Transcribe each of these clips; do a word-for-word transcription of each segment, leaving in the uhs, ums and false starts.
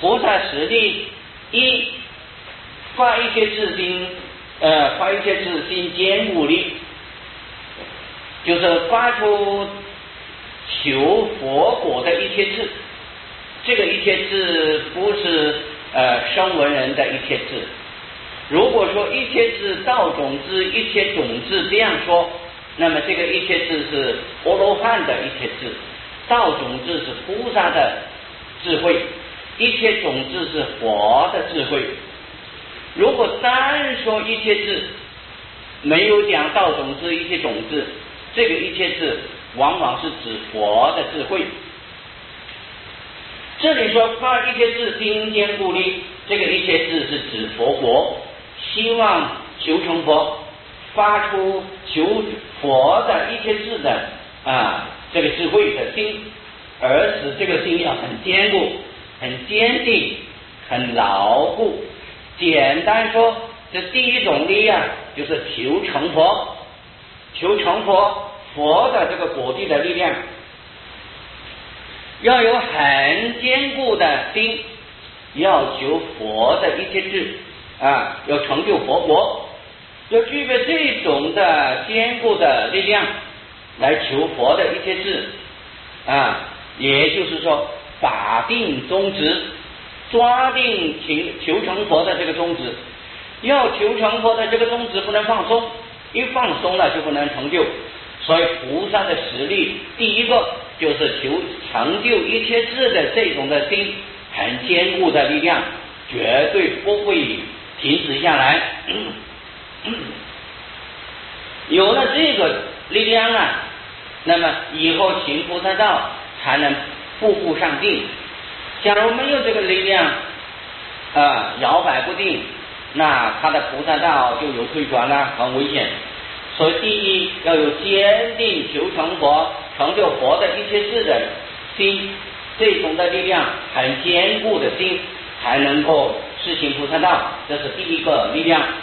菩萨实力：一，发一切自心，呃，发一切自心坚固力，就是发出求佛果的一切智。这个一切智不是呃声闻人的一切智。如果说一切智道种智、一切种智这样说，那么这个一切智是阿罗汉的一切智，道种智是菩萨的智慧，一切种智是佛的智慧。如果单说一切智，没有讲道种智、一切种智，这个一切智往往是指佛的智慧。这里说发一切智心坚固力，这个一切智是指佛国，希望求成佛，发出求佛的一切智的啊这个智慧的心，而使这个心要很坚固、很坚定、很牢固。简单说，这第一种力量就是求成佛，求成佛佛的这个果地的力量，要有很坚固的心，要求佛的一切智啊，要成就佛国，要具备这种的坚固的力量来求佛的一切智啊，也就是说把定宗旨，抓定求求成佛的这个宗旨，要求成佛的这个宗旨不能放松，一放松了就不能成就。所以菩萨的实力，第一个就是求成就一切智的这种的心，很坚固的力量，绝对不会停止下来。有了这个力量啊，那么以后行菩萨道才能步步上进。假如没有这个力量啊，摇摆不定，那他的菩萨道就有退转了，很危险。所以第一要有坚定求成佛、成就佛的一切事的心，这种的力量很坚固的心，才能够实行菩萨道，这是第一个力量。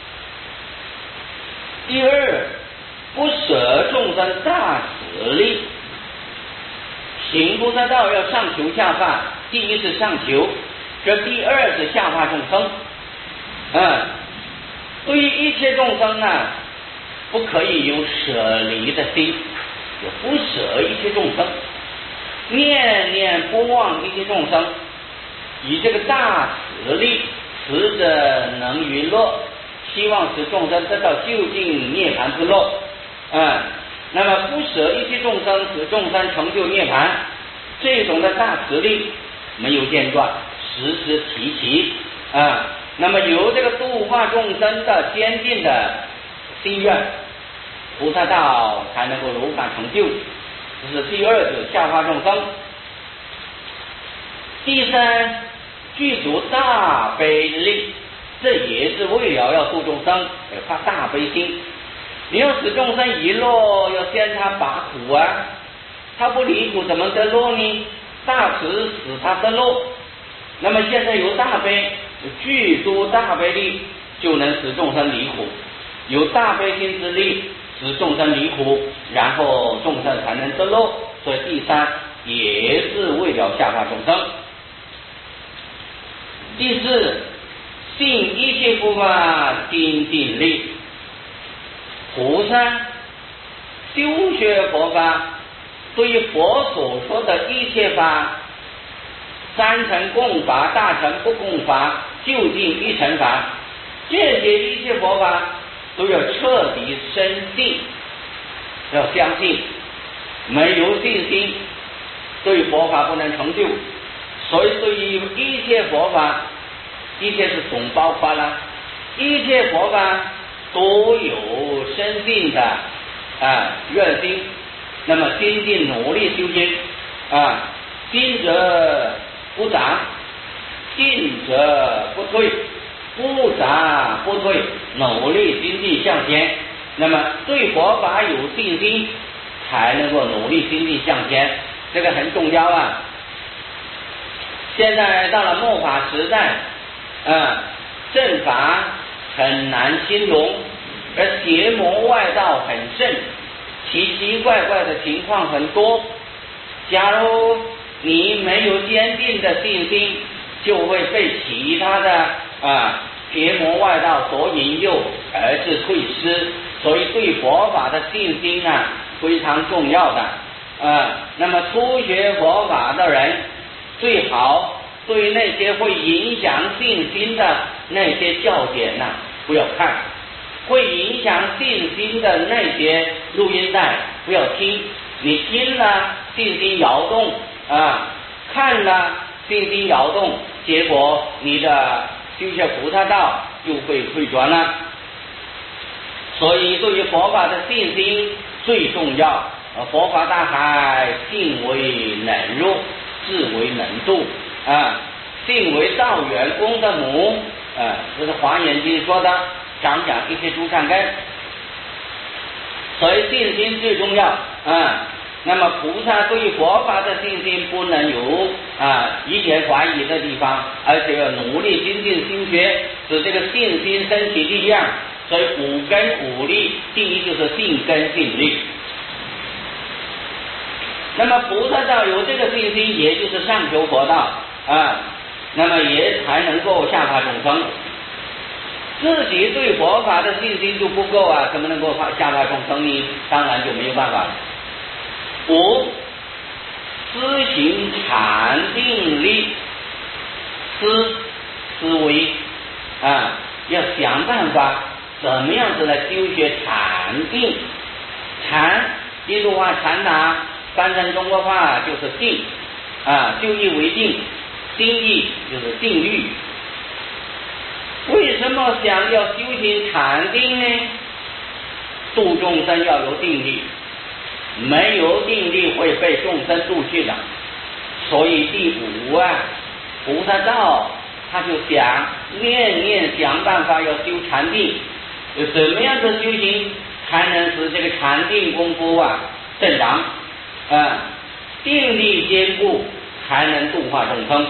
第二，不舍众生大慈力。行菩萨道要上求下化，第一是上求，这第二是下化众生。嗯，对于一切众生呢，不可以有舍离的心，有不舍一切众生，念念不忘一切众生，以这个大慈力，慈者能娱乐，希望使众生得到究竟涅槃之乐。嗯，那么不舍一切众生，使众生成就涅槃，这种的大慈力没有间断，时时提起啊。那么有这个度化众生的坚定的心愿，菩萨道才能够如法成就，这是第二个下化众生。第三，具足大悲力，这也是为了要度众生，要发大悲心。你要使众生一乐，要先他拔苦啊，他不离苦怎么得乐呢？大慈使他得乐。那么现在有大悲，具足大悲力，就能使众生离苦，有大悲心之力，使众生离苦，然后众生才能得乐。所以第三也是为了下化众生。第四，信一切佛法精进力。菩萨修学佛法，对于佛所说的一切法，三乘共法、大乘不共法、究竟一乘法，这些一切佛法都要彻底深信，要相信。没有信心，对佛法不能成就。所以对于一切佛法，一切是总包括了，一切佛法都有深信的啊热心，那么精进努力修行啊，心则不长，进则不退，不长不退，努力精进向前。那么对佛法有信心，才能够努力精进向前，这个很重要啊。现在到了末法时代啊，正法很难兴隆，而邪魔外道很盛，奇奇怪怪的情况很多。假如你没有坚定的信心， 就会被其他的啊邪魔外道所引诱而是退失。所以对佛法的信心啊非常重要的啊。那么初学佛法的人最好对那些会影响信心的那些教典呐、啊、不要看，会影响信心的那些录音带不要听。你听了信心摇动啊，看了信心摇动，结果你的修学菩萨道就会退转了。所以对于佛法的信心最重要。佛法大海，信为能入，智为能渡啊。信为道源功的母啊，这是华严经说的，讲讲一些诸善根。所以信心最重要啊。那么菩萨对佛法的信心不能有啊一点怀疑的地方，而且要努力精进心学，使这个信心升起力量。所以五根五力，第一就是信根信力。那么菩萨道有这个信心，也就是上求佛道啊，那么也才能够下化众生。自己对佛法的信心就不够啊，怎么能够下化众生呢？当然就没有办法了。五，思行禅定力，思思维啊，要想办法怎么样子来修学禅定。禅印度话禅呐，翻成中国话就是定啊，就义为定，定义就是定律。为什么想要修行禅定呢？度众生要有定力，没有定力会被众生度去的。所以第五啊，菩萨道他就想念念想办法要修禅定，有什么样的修行才能使这个禅定功夫啊正常啊，定力坚固，才能度化众生。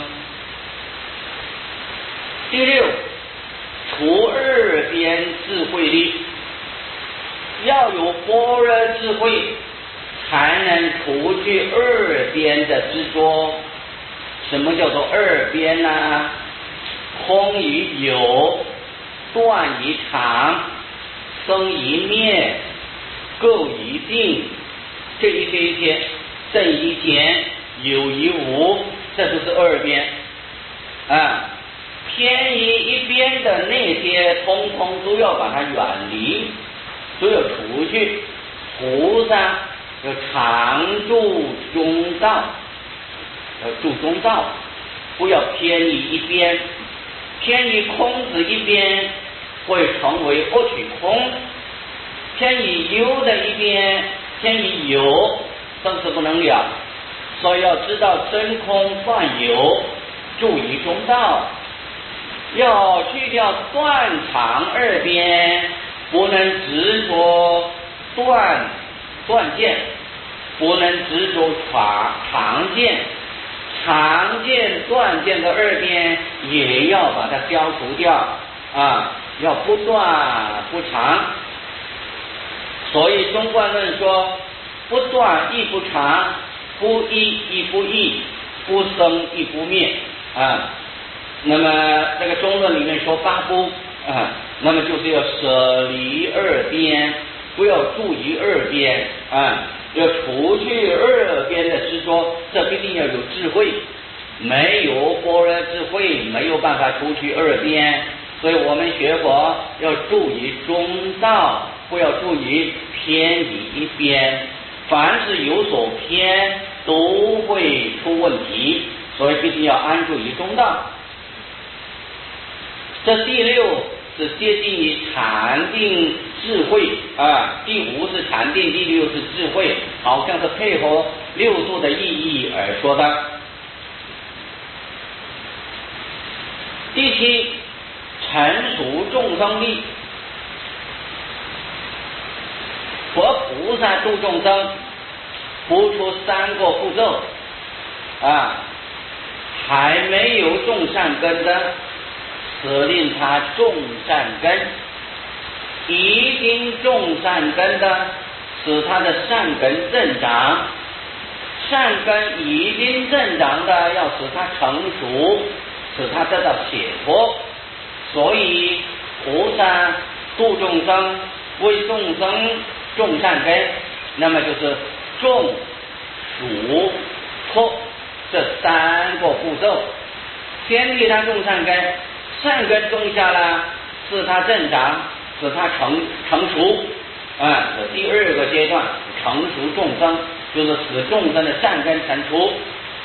第六，除二边智慧力，要有般若智慧，才能除去二边的执着。什么叫做二边呢、啊？空与有，断与常，生与灭，垢与净，这一些一些，正与减，有与无，这就是二边啊。偏移一边的那些，通通都要把它远离，都要除去。菩萨要常住中道，要住中道，不要偏移一边。偏移空子一边，会成为不取空；偏移有的一边，偏移有，生死不能了。所以要知道真空断有，住于中道。要去掉断常二边，不能执着断断见，不能执着常常见，常见断见的二边也要把它消除掉啊！要不断不常。所以中观论说，不断亦不常，不一亦不异，不生亦不灭啊。那么这个中论里面说八不啊，那么就是要舍离二边，不要住于二边啊，要除去二边的执着，这必定要有智慧，没有般若智慧，没有办法除去二边。所以我们学佛要住于中道，不要住于偏移一边，凡是有所偏都会出问题，所以必定要安住于中道。这第六是接近于禅定智慧啊，第五是禅定，第六是智慧，好像是配合六度的意义而说的。第七，成熟众生力。佛菩萨度众生，不出三个步骤啊，还没有种善根的，使令他种善根；已经种善根的，使他的善根增长；善根已经增长的，要使他成熟； 使他得到解脱。所以菩萨度众生，为众生种善根，那么就是种、数、破这三个步骤。先替他种善根，善根种下了，使他增长，使他成成熟啊。这第二个阶段，成熟众生，就是使众生的善根成熟。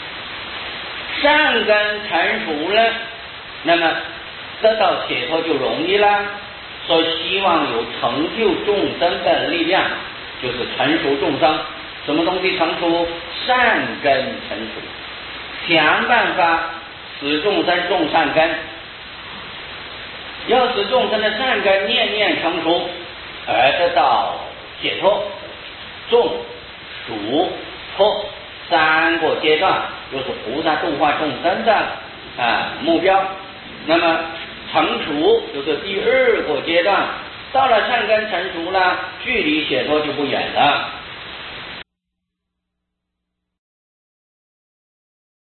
善根成熟了，那么得到解脱就容易了。所以希望有成就众生的力量，就是成熟众生。什么东西成熟？善根成熟，想办法使众生种善根，要使众生的善根念念成熟，而得到解脱。种、数、破三个阶段，就是菩萨度化众生的啊目标。那么成熟就是第二个阶段，到了善根成熟了，距离解脱就不远了。